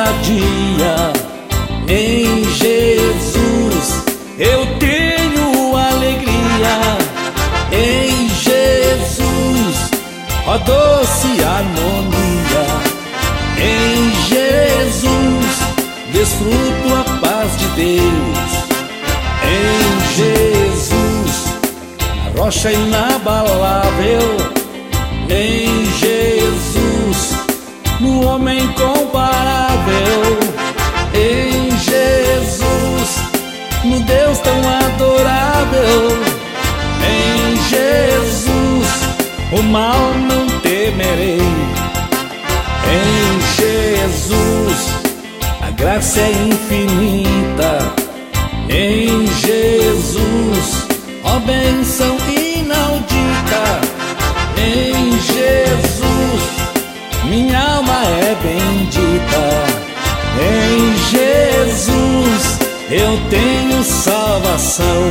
cada dia. Em Jesus eu tenho alegria. Em Jesus, ó doce harmonia. Em Jesus desfruto a paz de Deus. Em Jesus, na rocha inabalável. Em Jesus, no homem incomparável. Em Jesus, no Deus tão adorável. Em Jesus, o mal não temerei. Em Jesus, a graça é infinita. Em Jesus, ó bênção inaudita. Em Jesus, minha alma é bendita. Em Jesus, eu tenho salvação.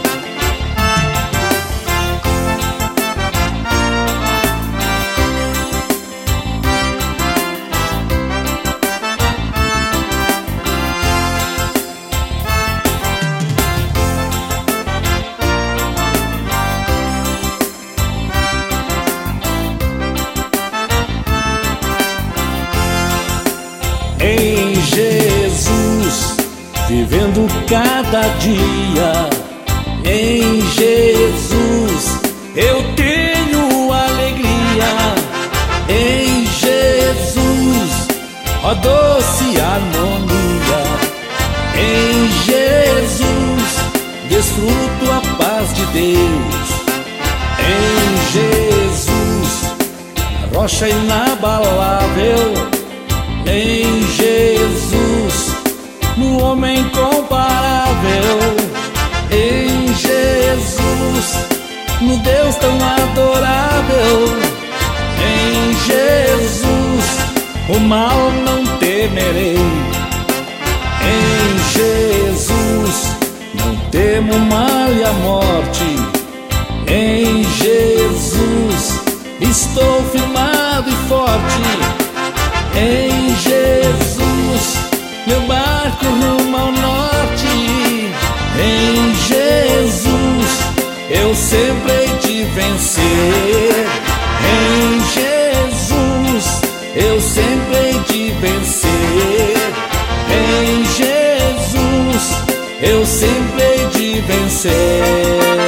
Em Jesus, vivendo cada dia. Em Jesus, eu tenho alegria. Em Jesus, ó doce harmonia. Em Jesus, desfruto a paz de Deus. Em Jesus, a rocha inabalável. Em Jesus, no homem incomparável. Em Jesus, no Deus tão adorável. Em Jesus, o mal não temerei. Em Jesus, não temo o mal e a morte. Em Jesus, estou firmado e forte. Em Jesus, meu barco rumo ao norte. Em Jesus, eu sempre hei de vencer. Em Jesus, eu sempre hei de vencer. Em Jesus, eu sempre hei de vencer.